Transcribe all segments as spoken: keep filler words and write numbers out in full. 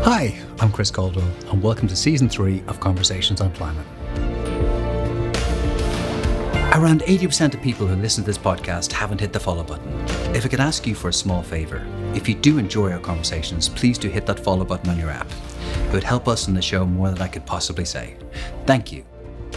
Hi, I'm Chris Caldwell, and welcome to Season three of Conversations on Climate. Around eighty percent of people who listen to this podcast haven't hit the follow button. If I could ask you for a small favour, if you do enjoy our conversations, please do hit that follow button on your app. It would help us in the show more than I could possibly say. Thank you.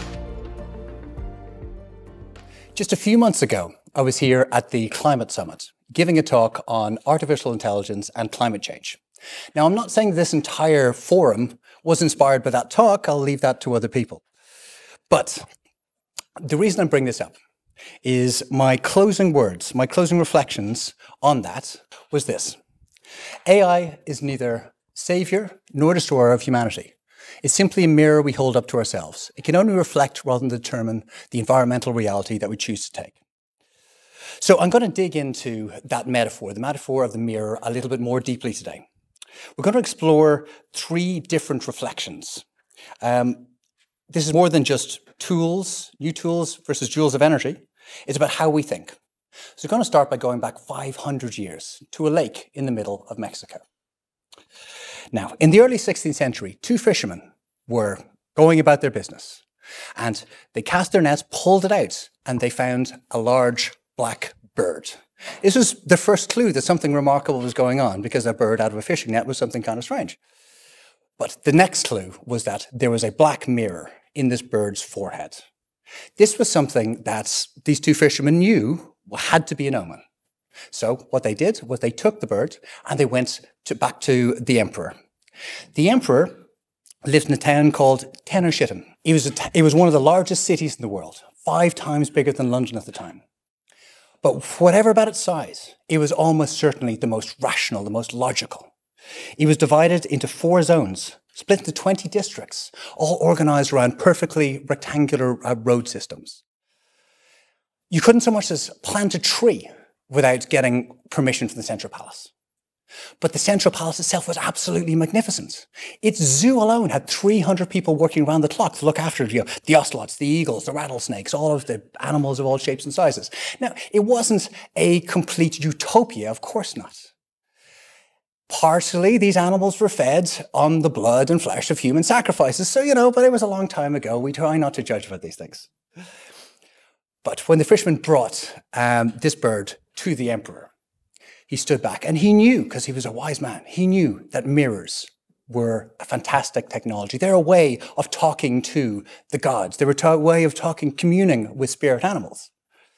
Just a few months ago, I was here at the Climate Summit, giving a talk on artificial intelligence and climate change. Now, I'm not saying this entire forum was inspired by that talk. I'll leave that to other people. But the reason I bring this up is my closing words, my closing reflections on that was this. A I is neither savior nor destroyer of humanity. It's simply a mirror we hold up to ourselves. It can only reflect rather than determine the environmental reality that we choose to take. So I'm going to dig into that metaphor, the metaphor of the mirror, a little bit more deeply today. We're going to explore three different reflections. Um, this is more than just tools, new tools versus joules of energy. It's about how we think. So we're going to start by going back five hundred years to a lake in the middle of Mexico. Now, in the early sixteenth century, two fishermen were going about their business, and they cast their nets, pulled it out, and they found a large black bird. This was the first clue that something remarkable was going on, because a bird out of a fishing net was something kind of strange. But the next clue was that there was a black mirror in this bird's forehead. This was something that these two fishermen knew had to be an omen. So what they did was they took the bird and they went to, back to the emperor. The emperor lived in a town called Tenochtitlan. It was, a t- it was one of the largest cities in the world, five times bigger than London at the time. But whatever about its size, it was almost certainly the most rational, the most logical. It was divided into four zones, split into twenty districts, all organized around perfectly rectangular uh, road systems. You couldn't so much as plant a tree without getting permission from the Central Palace. But the Central Palace itself was absolutely magnificent. Its zoo alone had three hundred people working around the clock to look after you know, the ocelots, the eagles, the rattlesnakes, all of the animals of all shapes and sizes. Now, it wasn't a complete utopia, of course not. Partially, these animals were fed on the blood and flesh of human sacrifices. So, you know, but it was a long time ago. We try not to judge about these things. But when the fisherman brought um, this bird to the emperor, he stood back and he knew, because he was a wise man, he knew that mirrors were a fantastic technology. They're a way of talking to the gods. They were a way of talking, communing with spirit animals.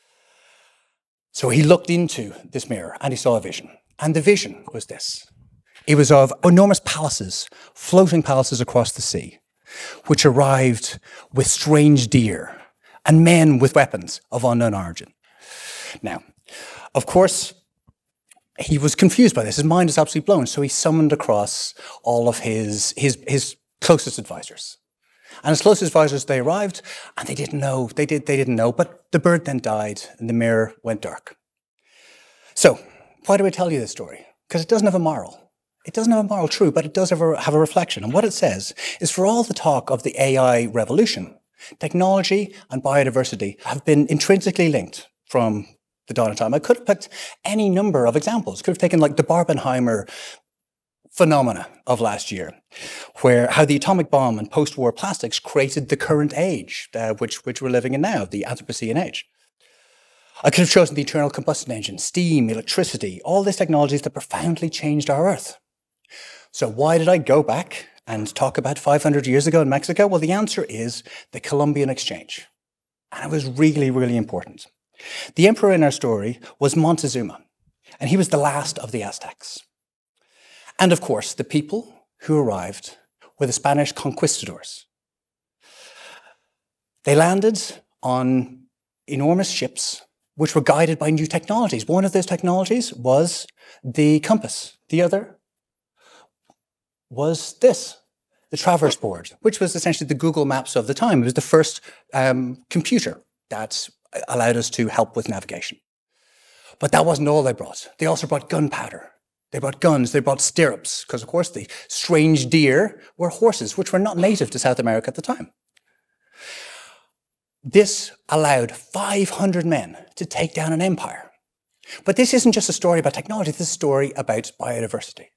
So he looked into this mirror and he saw a vision. And the vision was this. It was of enormous palaces, floating palaces across the sea, which arrived with strange deer and men with weapons of unknown origin. Now, of course, he was confused by this. His mind was absolutely blown. So he summoned across all of his, his, his closest advisors. And his closest advisors, they arrived and they didn't know. They, did, they didn't know. But the bird then died and the mirror went dark. So why do I tell you this story? Because it doesn't have a moral. It doesn't have a moral, true, but it does have a, have a reflection. And what it says is, for all the talk of the A I revolution, technology and biodiversity have been intrinsically linked from the dawn of time. I could have picked any number of examples. Could have taken like the Barbenheimer phenomena of last year, where how the atomic bomb and post-war plastics created the current age, uh, which, which we're living in now, the Anthropocene age. I could have chosen the internal combustion engine, steam, electricity, all these technologies that profoundly changed our Earth. So why did I go back and talk about five hundred years ago in Mexico? Well, the answer is the Columbian Exchange. And it was really, really important. The emperor in our story was Montezuma, and he was the last of the Aztecs. And of course, the people who arrived were the Spanish conquistadors. They landed on enormous ships which were guided by new technologies. One of those technologies was the compass. The other was this, the Traverse board, which was essentially the Google Maps of the time. It was the first um, computer that allowed us to help with navigation. But that wasn't all they brought. They also brought gunpowder. They brought guns, they brought stirrups, because of course the strange deer were horses, which were not native to South America at the time. This allowed five hundred men to take down an empire. But this isn't just a story about technology, this is a story about biodiversity.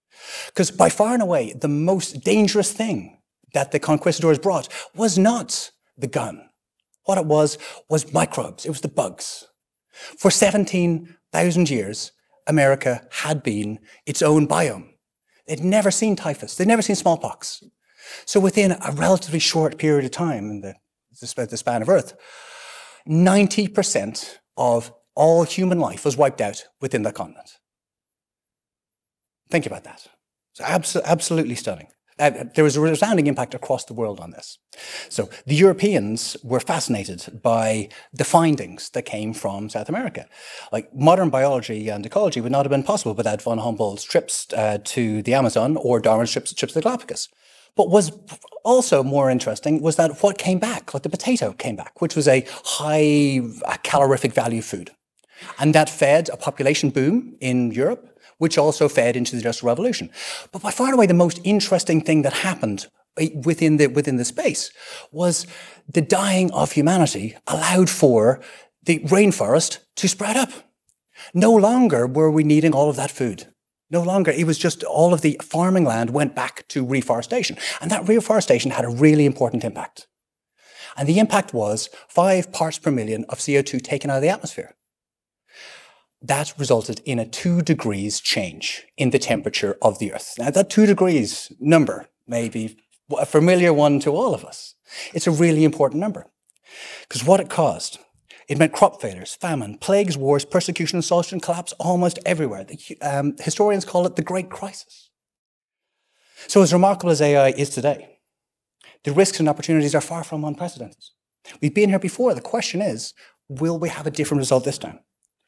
Because by far and away, the most dangerous thing that the conquistadors brought was not the gun. What it was, was microbes. It was the bugs. For seventeen thousand years, America had been its own biome. They'd never seen typhus. They'd never seen smallpox. So within a relatively short period of time, in the, the span of Earth, ninety percent of all human life was wiped out within that continent. Think about that. It's abso- absolutely stunning. Uh, there was a resounding impact across the world on this. So the Europeans were fascinated by the findings that came from South America. Like modern biology and ecology would not have been possible without von Humboldt's trips uh, to the Amazon or Darwin's trips, trips to the Galapagos. But was also more interesting was that what came back, like the potato came back, which was a high calorific value food. And that fed a population boom in Europe, which also fed into the Industrial Revolution. But by far and away, the most interesting thing that happened within the, within the space was the dying of humanity allowed for the rainforest to spread up. No longer were we needing all of that food. No longer. It was just all of the farming land went back to reforestation. And that reforestation had a really important impact. And the impact was five parts per million of C O two taken out of the atmosphere. That resulted in a two degrees change in the temperature of the Earth. Now, that two degrees number may be a familiar one to all of us. It's a really important number because what it caused, it meant crop failures, famine, plagues, wars, persecution, social collapse almost everywhere. The, um, historians call it the Great Crisis. So as remarkable as A I is today, the risks and opportunities are far from unprecedented. We've been here before. The question is, will we have a different result this time?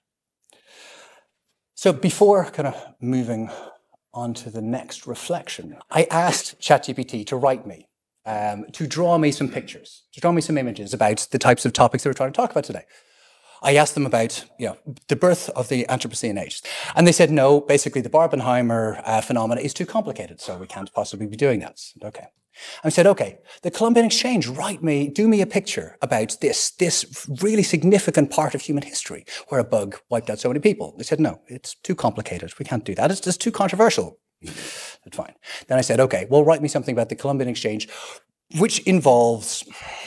So before kind of moving on to the next reflection, I asked ChatGPT to write me, um, to draw me some pictures, to draw me some images about the types of topics that we're trying to talk about today. I asked them about, you know, the birth of the Anthropocene age. And they said, no, basically the Barbenheimer uh, phenomena is too complicated, so we can't possibly be doing that. Okay. I said, okay, the Columbian Exchange, write me, do me a picture about this, this really significant part of human history where a bug wiped out so many people. They said, no, it's too complicated. We can't do that. It's just too controversial. That's fine. Then I said, okay, well, write me something about the Columbian Exchange, which involves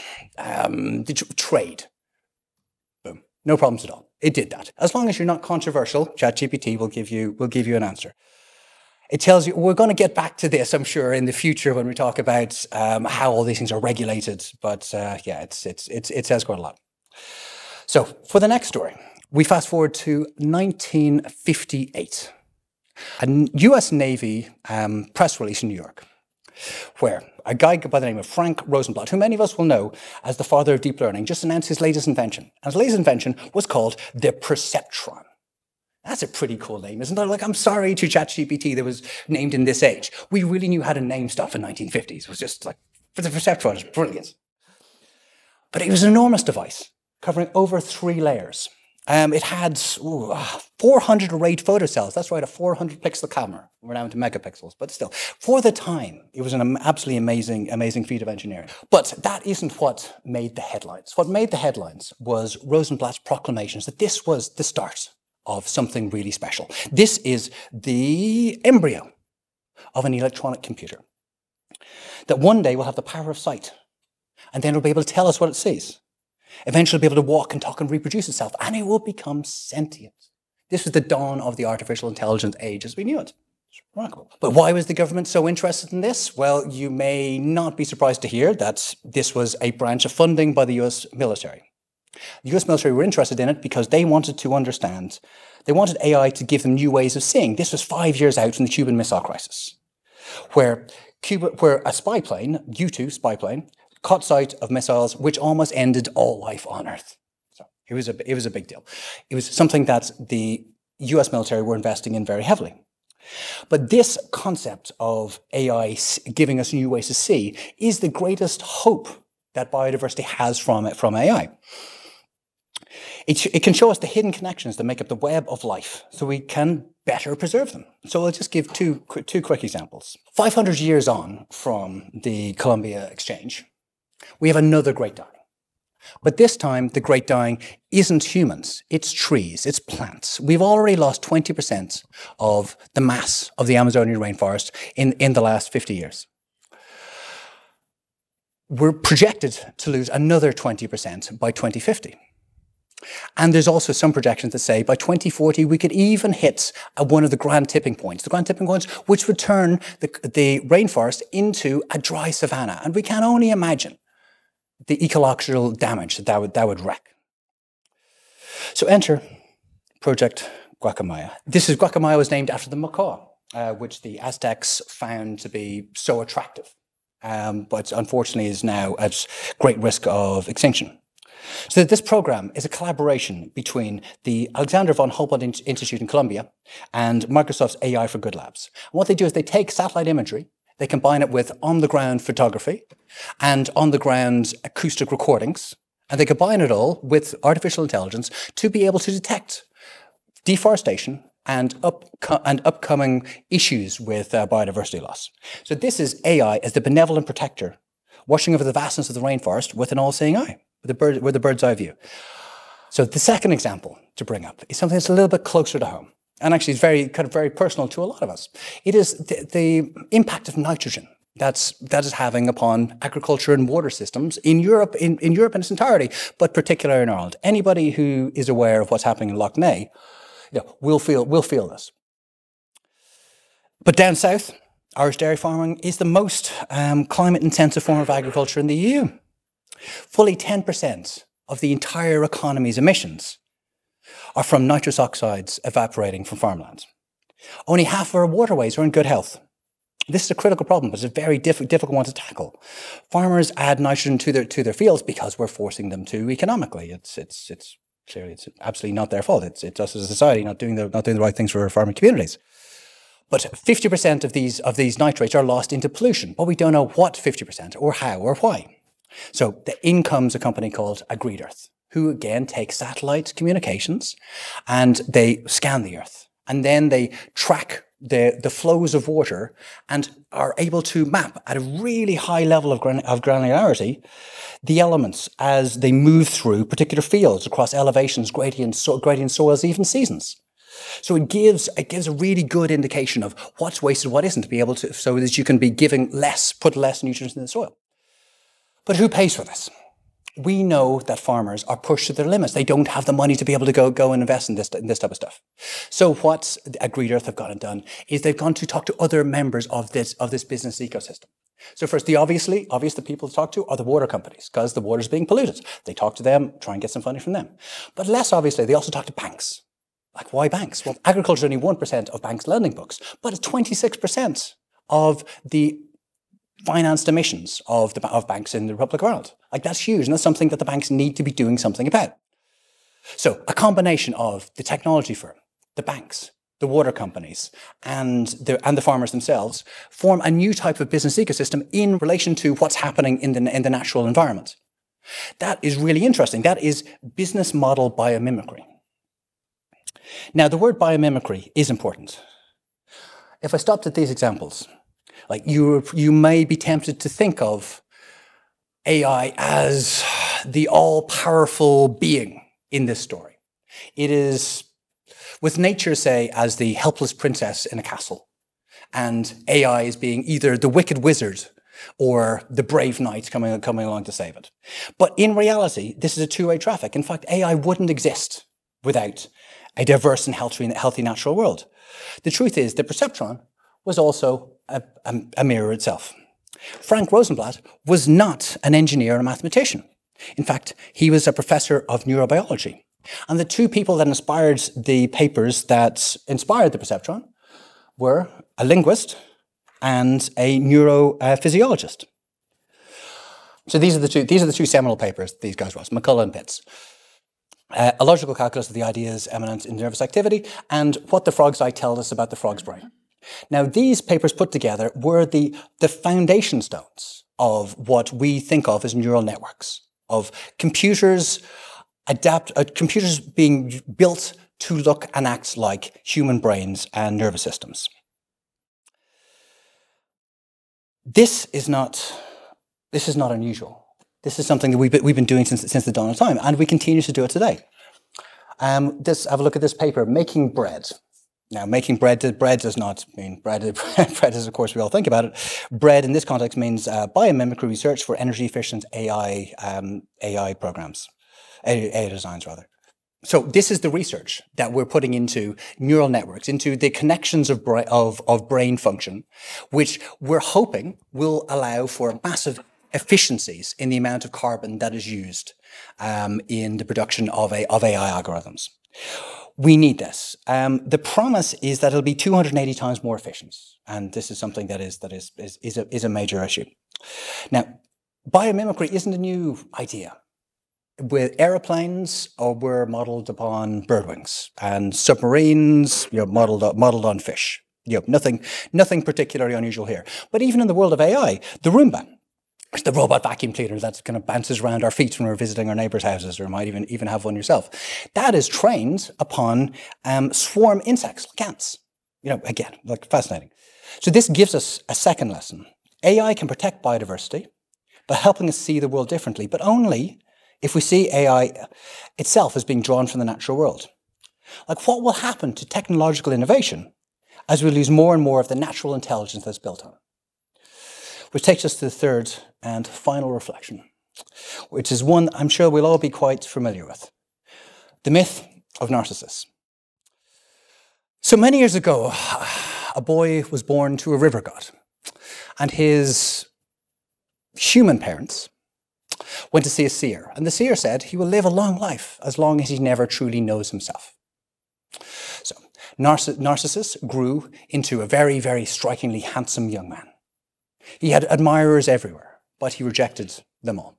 um, the tr- trade. Boom. No problems at all. It did that. As long as you're not controversial, ChatGPT will give you, will give you an answer. It tells you, we're going to get back to this, I'm sure, in the future when we talk about um, how all these things are regulated. But uh, yeah, it's, it's, it's, it says quite a lot. So for the next story, we fast forward to nineteen fifty-eight. A U S Navy um, press release in New York, where a guy by the name of Frank Rosenblatt, who many of us will know as the father of deep learning, just announced his latest invention. And his latest invention was called the perceptron. That's a pretty cool name, isn't it? Like, I'm sorry to ChatGPT that was named in this age. We really knew how to name stuff in the nineteen fifties. It was just like, for the perceptron, it's brilliant. But it was an enormous device covering over three layers. Um, it had ooh, four hundred arrayed photocells. That's right, a four hundred pixel camera. We're now into megapixels, but still. For the time, it was an absolutely amazing, amazing feat of engineering. But that isn't what made the headlines. What made the headlines was Rosenblatt's proclamations that this was the start of something really special. This is the embryo of an electronic computer that one day will have the power of sight, and then it'll be able to tell us what it sees. Eventually it'll be able to walk and talk and reproduce itself, and it will become sentient. This was the dawn of the artificial intelligence age as we knew it. It's remarkable. But why was the government so interested in this? Well, you may not be surprised to hear that this was a branch of funding by the U S military. The U S military were interested in it because they wanted to understand, they wanted A I to give them new ways of seeing. This was five years out from the Cuban Missile Crisis, where Cuba, where a spy plane, U two spy plane, caught sight of missiles which almost ended all life on Earth. So it was a, it was a big deal. It was something that the U S military were investing in very heavily. But this concept of A I giving us new ways to see is the greatest hope that biodiversity has from, from A I. It, it can show us the hidden connections that make up the web of life so we can better preserve them. So I'll just give two, two quick examples. five hundred years on from the Columbia Exchange, we have another great dying. But this time, the great dying isn't humans, it's trees, it's plants. We've already lost twenty percent of the mass of the Amazonian rainforest in, in the last fifty years. We're projected to lose another twenty percent by twenty fifty. And there's also some projections that say by twenty forty, we could even hit uh, one of the grand tipping points, the grand tipping points, which would turn the, the rainforest into a dry savanna. And we can only imagine the ecological damage that that would, that would wreak. So enter Project Guacamaya. This is, Guacamaya was named after the macaw, uh, which the Aztecs found to be so attractive, um, but unfortunately is now at great risk of extinction. So this program is a collaboration between the Alexander von Humboldt Institute in Colombia and Microsoft's A I for Good Labs. And what they do is they take satellite imagery, they combine it with on-the-ground photography and on-the-ground acoustic recordings, and they combine it all with artificial intelligence to be able to detect deforestation and, up, and upcoming issues with uh, biodiversity loss. So this is A I as the benevolent protector, watching over the vastness of the rainforest with an all-seeing eye, with a, bird, with a bird's eye view. So the second example to bring up is something that's a little bit closer to home. And actually it's very, kind of very personal to a lot of us. It is the, the impact of nitrogen that's, that is having upon agriculture and water systems in Europe, in, in Europe in its entirety, but particularly in Ireland. Anybody who is aware of what's happening in Lough Neagh, you know, will feel, will feel this. But down south, Irish dairy farming is the most um, climate-intensive form of agriculture in the E U. Fully ten percent of the entire economy's emissions are from nitrous oxides evaporating from farmland. Only half of our waterways are in good health. This is a critical problem, but it's a very diff difficult one to tackle. Farmers add nitrogen to their, to their fields because we're forcing them to economically. It's, it's, it's clearly, it's absolutely not their fault. It's, it's us as a society not doing the, not doing the right things for our farming communities. But fifty percent of these, of these nitrates are lost into pollution, but we don't know what fifty percent or how or why. So in comes a company called Agreed Earth, who again take satellite communications and they scan the Earth. And then they track the, the flows of water and are able to map at a really high level of, gran of granularity the elements as they move through particular fields across elevations, gradients, so gradient soils, even seasons. So it gives, it gives a really good indication of what's wasted, what isn't, to be able to, so that you can be giving less, put less nutrients in the soil. But who pays for this? We know that farmers are pushed to their limits. They don't have the money to be able to go, go and invest in this, in this type of stuff. So what Agreed Earth have gone and done is they've gone to talk to other members of this, of this business ecosystem. So first, the obviously, obvious the people to talk to are the water companies, because the water's being polluted. They talk to them, try and get some funding from them. But less obviously, they also talk to banks. Like, why banks? Well, agriculture is only one percent of banks' lending books, but it's twenty-six percent of the financed emissions of, the, of banks in the Republic of Ireland. Like, that's huge, and that's something that the banks need to be doing something about. So a combination of the technology firm, the banks, the water companies, and the, and the farmers themselves form a new type of business ecosystem in relation to what's happening in the, in the natural environment. That is really interesting. That is business model biomimicry. Now, the word biomimicry is important. If I stopped at these examples, like you, you may be tempted to think of A I as the all-powerful being in this story. It is, with nature, say, as the helpless princess in a castle, and A I as being either the wicked wizard or the brave knight coming, coming along to save it. But in reality, this is a two-way traffic. In fact, A I wouldn't exist without a diverse and healthy, healthy natural world. The truth is, the perceptron was also a, a, a mirror itself. Frank Rosenblatt was not an engineer or a mathematician. In fact, he was a professor of neurobiology. And the two people that inspired the papers that inspired the perceptron were a linguist and a neurophysiologist. So these are the two, these are the two seminal papers these guys wrote, McCullough and Pitts. Uh, a logical calculus of the ideas eminent in nervous activity, and what the frog's eye tells us about the frog's brain. Now, these papers put together were the, the foundation stones of what we think of as neural networks, of computers adapt, uh, computers being built to look and act like human brains and nervous systems. This is not, this is not unusual. This is something that we've been, we've been doing since, since the dawn of time, and we continue to do it today. Um, this, have a look at this paper, Making Bread. Now, making bread, bread does not mean bread. Bread is, of course, we all think about it. Bread in this context means uh, biomimicry research for energy-efficient A I um, A I programs, A I designs, rather. So this is the research that we're putting into neural networks, into the connections of, bra of, of brain function, which we're hoping will allow for massive efficiencies in the amount of carbon that is used um, in the production of, a, of A I algorithms. We need this. Um, the promise is that it'll be two hundred eighty times more efficient, and this is something that is that is is, is, a, is a major issue. Now, biomimicry isn't a new idea. With aeroplanes, or were modelled upon bird wings, and submarines, you know, modelled modelled on fish. You know, nothing nothing particularly unusual here. But even in the world of A I, the Roomba, the robot vacuum cleaner that kind of bounces around our feet when we're visiting our neighbours' houses, or might even, even have one yourself. That is trained upon um, swarm insects, like ants. You know, again, like fascinating. So this gives us a second lesson. A I can protect biodiversity by helping us see the world differently, but only if we see A I itself as being drawn from the natural world. Like, what will happen to technological innovation as we lose more and more of the natural intelligence that's built on it? Which takes us to the third and final reflection, which is one I'm sure we'll all be quite familiar with. The myth of Narcissus. So many years ago, a boy was born to a river god, and his human parents went to see a seer, and the seer said he will live a long life as long as he never truly knows himself. So Narcissus grew into a very, very strikingly handsome young man. He had admirers everywhere, but he rejected them all.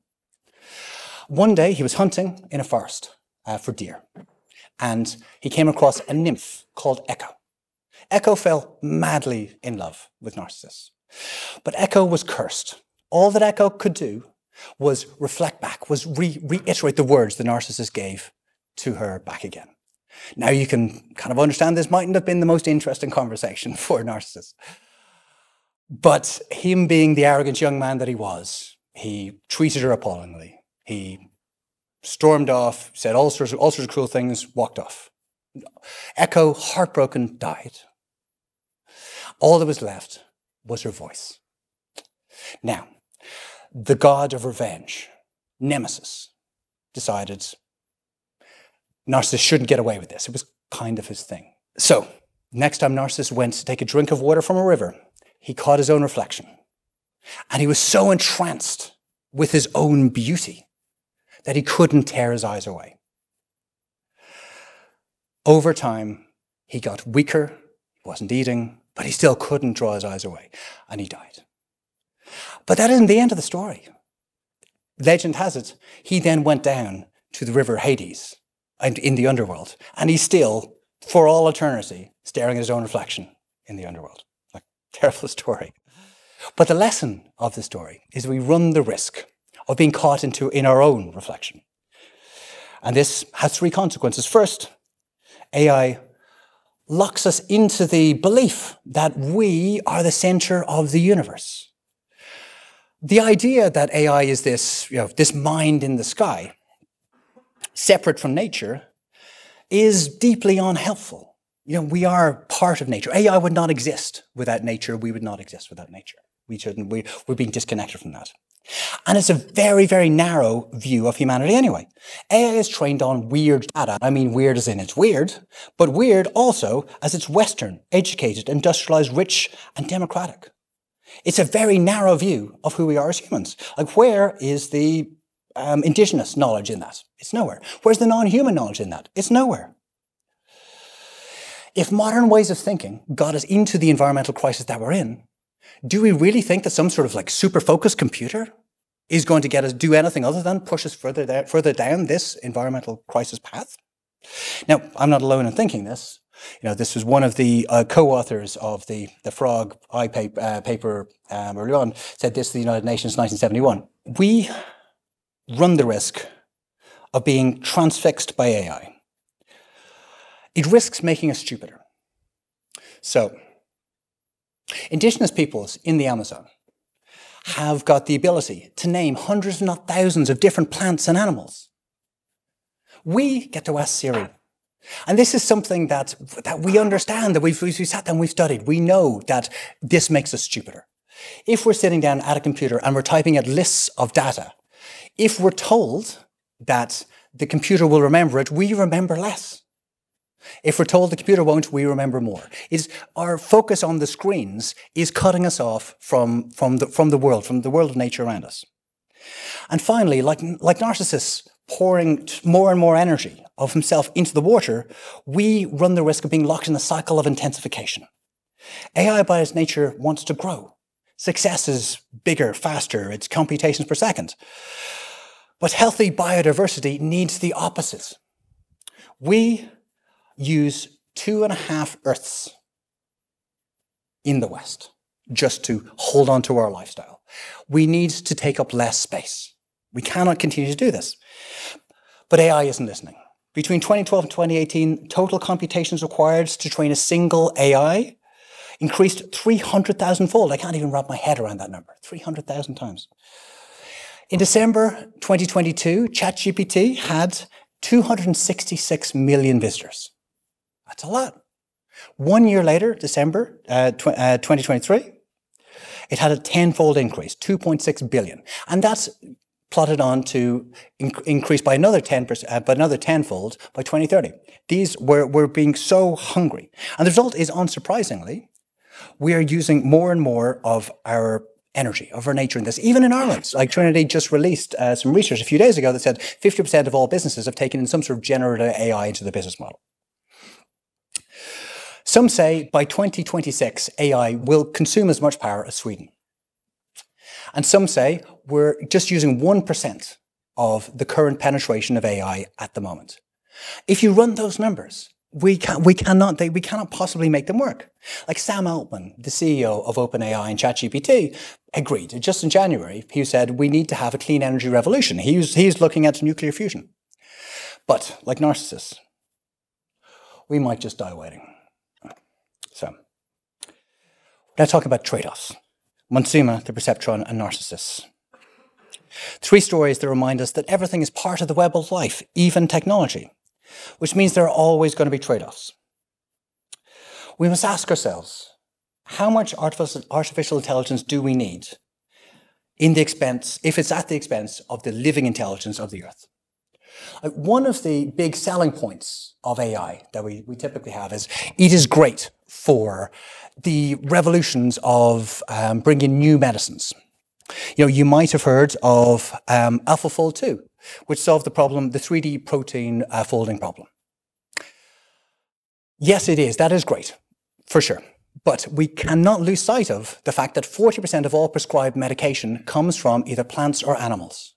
One day he was hunting in a forest uh, for deer, and he came across a nymph called Echo. Echo fell madly in love with Narcissus, but Echo was cursed. All that Echo could do was reflect back, was re reiterate the words that Narcissus gave to her back again. Now you can kind of understand this mightn't have been the most interesting conversation for Narcissus. But him being the arrogant young man that he was, he treated her appallingly. He stormed off, said all sorts of, all sorts of cruel things, walked off. Echo, heartbroken, died. All that was left was her voice. Now, the god of revenge, Nemesis, decided Narcissus shouldn't get away with this. It was kind of his thing. So, next time Narcissus went to take a drink of water from a river, he caught his own reflection. And he was so entranced with his own beauty that he couldn't tear his eyes away. Over time, he got weaker, he wasn't eating, but he still couldn't draw his eyes away, and he died. But that isn't the end of the story. Legend has it, he then went down to the river Hades and in the underworld, and he's still, for all eternity, staring at his own reflection in the underworld. Like, terrible story. But the lesson of the story is we run the risk of being caught into in our own reflection. And this has three consequences. First, A I locks us into the belief that we are the center of the universe. The idea that A I is this, you know, this mind in the sky, separate from nature, is deeply unhelpful. You know, we are part of nature. A I would not exist without nature. We would not exist without nature. We shouldn't. We, we're being disconnected from that. And it's a very, very narrow view of humanity anyway. A I is trained on weird data. I mean weird as in it's weird, but weird also as it's Western, educated, industrialized, rich, and democratic. It's a very narrow view of who we are as humans. Like, where is the um, indigenous knowledge in that? It's nowhere. Where's the non-human knowledge in that? It's nowhere. If modern ways of thinking got us into the environmental crisis that we're in, do we really think that some sort of like super focused computer is going to get us do anything other than push us further, there, further down this environmental crisis path? Now, I'm not alone in thinking this. You know, this was one of the uh, co-authors of the, the Frog I paper, uh, paper um, early on, said this to the United Nations in nineteen seventy-one. We run the risk of being transfixed by A I. It risks making us stupider. So, indigenous peoples in the Amazon have got the ability to name hundreds, if not thousands, of different plants and animals. We get to ask Siri. And this is something that, that we understand, that we've, we've sat down, we've studied. We know that this makes us stupider. If we're sitting down at a computer and we're typing out lists of data, if we're told that the computer will remember it, we remember less. If we're told the computer won't, we remember more. It's, our focus on the screens is cutting us off from, from, the, from the world, from the world of nature around us. And finally, like, like Narcissus pouring more and more energy of himself into the water, we run the risk of being locked in a cycle of intensification. A I by its nature wants to grow. Success is bigger, faster, it's computations per second. But healthy biodiversity needs the opposite. We use two and a half Earths in the West just to hold on to our lifestyle. We need to take up less space. We cannot continue to do this. But A I isn't listening. Between twenty twelve and twenty eighteen, total computations required to train a single A I increased three hundred thousand fold. I can't even wrap my head around that number, three hundred thousand times. In December twenty twenty-two, ChatGPT had two hundred sixty-six million visitors. That's a lot. One year later, December uh, tw uh, twenty twenty-three, it had a tenfold increase, two point six billion. And that's plotted on to inc increase by another ten percent, uh, by another tenfold by twenty thirty. These were, were being so hungry. And the result is, unsurprisingly, we are using more and more of our energy, of our nature in this. Even in Ireland, like Trinity just released uh, some research a few days ago that said fifty percent of all businesses have taken in some sort of generative A I into the business model. Some say by twenty twenty-six, A I will consume as much power as Sweden. And some say we're just using one percent of the current penetration of A I at the moment. If you run those numbers, we, can, we, cannot, they, we cannot possibly make them work. Like Sam Altman, the C E O of OpenAI and ChatGPT, agreed. Just in January, he said, we need to have a clean energy revolution. He was, he's looking at nuclear fusion. But like Narcissus, we might just die waiting. So, now talking about trade-offs. Monsuma, the Perceptron, and Narcissus. Three stories that remind us that everything is part of the web of life, even technology, which means there are always going to be trade-offs. We must ask ourselves, how much artificial, artificial intelligence do we need in the expense, if it's at the expense of the living intelligence of the Earth? One of the big selling points of A I that we, we typically have is it is great for the revolutions of um, bringing new medicines. You know, you might have heard of um, AlphaFold two, which solved the problem, the three D protein uh, folding problem. Yes, it is. That is great, for sure. But we cannot lose sight of the fact that forty percent of all prescribed medication comes from either plants or animals.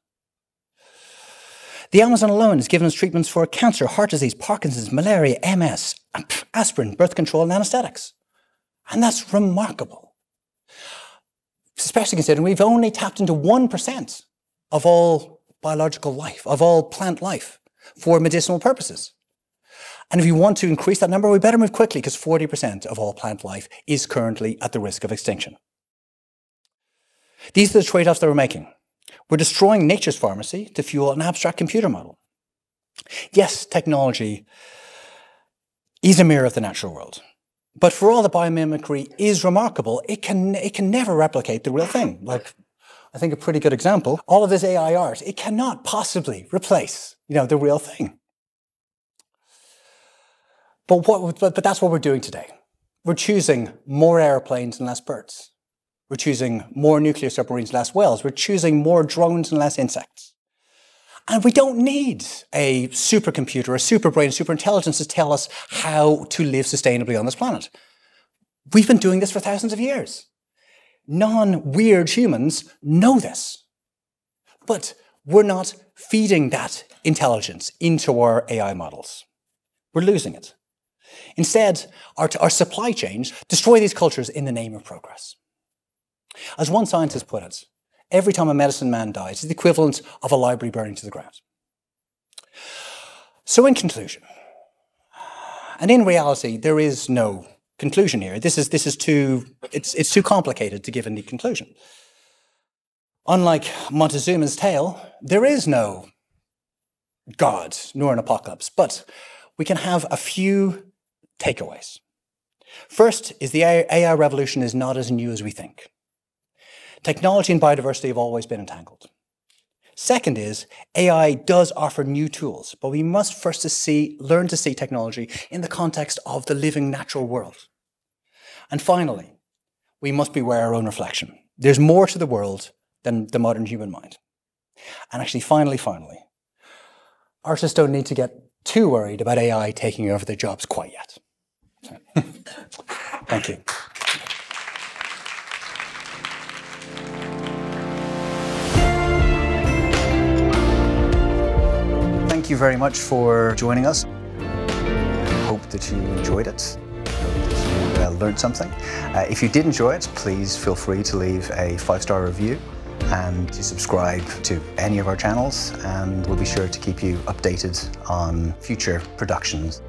The Amazon alone has given us treatments for cancer, heart disease, Parkinson's, malaria, M S, aspirin, birth control, and anesthetics. And that's remarkable. Especially considering we've only tapped into one percent of all biological life, of all plant life, for medicinal purposes. And if we want to increase that number, we better move quickly, because forty percent of all plant life is currently at the risk of extinction. These are the trade-offs that we're making. We're destroying nature's pharmacy to fuel an abstract computer model. Yes, technology is a mirror of the natural world. But for all the biomimicry is remarkable, it can, it can never replicate the real thing. Like, I think a pretty good example, all of this A I art, it cannot possibly replace, you know, the real thing. But, what, but, but that's what we're doing today. We're choosing more airplanes and less birds. We're choosing more nuclear submarines, less whales. We're choosing more drones and less insects. And we don't need a supercomputer, a super brain, super intelligence to tell us how to live sustainably on this planet. We've been doing this for thousands of years. Non-weird humans know this. But we're not feeding that intelligence into our A I models. We're losing it. Instead, our, our supply chains destroy these cultures in the name of progress. As one scientist put it, every time a medicine man dies, it's the equivalent of a library burning to the ground. So in conclusion, and in reality, there is no conclusion here. This is, this is too, it's, it's too complicated to give a neat conclusion. Unlike Montezuma's tale, there is no God nor an apocalypse, but we can have a few takeaways. First is the A I revolution is not as new as we think. Technology and biodiversity have always been entangled. Second is, A I does offer new tools, but we must first to see, learn to see technology in the context of the living natural world. And finally, we must beware our own reflection. There's more to the world than the modern human mind. And actually, finally, finally, artists don't need to get too worried about A I taking over their jobs quite yet. Thank you. Thank you very much for joining us. Hope that you enjoyed it. Hope that you uh, learned something. Uh, if you did enjoy it, please feel free to leave a five-star review and to subscribe to any of our channels, and we'll be sure to keep you updated on future productions.